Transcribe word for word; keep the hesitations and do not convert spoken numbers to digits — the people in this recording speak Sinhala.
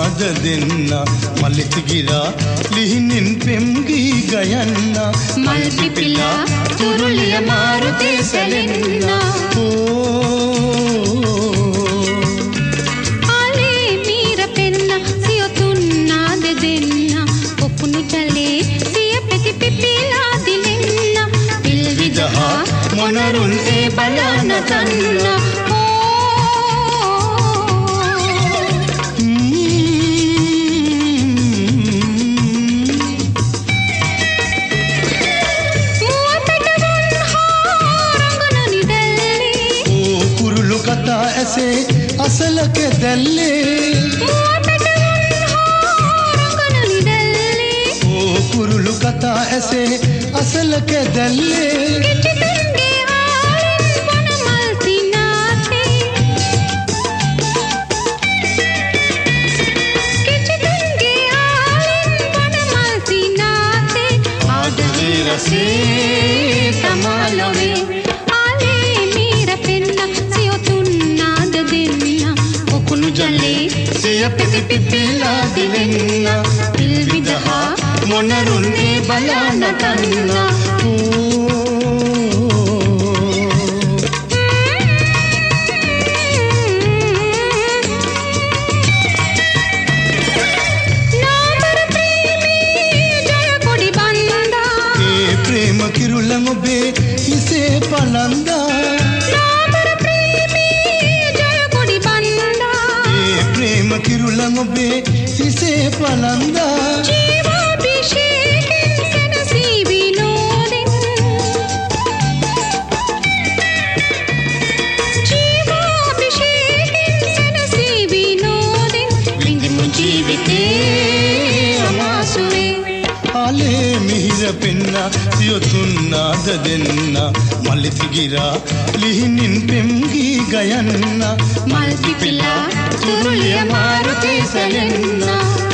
තුන්නාද දෙන්න මල්ලිත ගිරා ලිහිනින් පෙම්ගී ගයන්න මල් පිපිලා තුරුලිය මාරුතේ සැලෙන්න ආලේ මීර පෙන්න සිය තුන්නාද දෙන්න ඔකුණු ජලේ සිය පෙති පිපිලා දිලෙන්න පිල් විදහා මොනරුන් ඒ බලන තන්න අසලක දැල්ලේ ඕ කුරුළු කතා ඇසේ අසලක දැල්ලේ ආදරේ රසේ තමලොවේ සිය පෙති පිපිලා දිලෙන්න පිල් විදහා මොනරුන් ඒ බලන තන්න නාමර ප්‍රේමී ජය කොඩි බන්දා ඒ ප්‍රේම කිරුළන් ඔබේ හිසේ පලන්දා කිරුළන් ඔබේ හිසේ පලන්දා ජීවාභිෂේකෙන් සැනසී විනෝදෙන් ජීවාභිෂේකෙන් සැනසී විනෝදෙන් විඳිමු ජීවිතේ අමාසුවේ ආලේ මිහිර පෙන්න සිය තුන්නාද දෙන්න මල්ලිත ගිරා ලිහිනින් පෙම්ගී ගයන්න මල් පිපිලා තුරුලිය මාරුතේ සැලෙන්න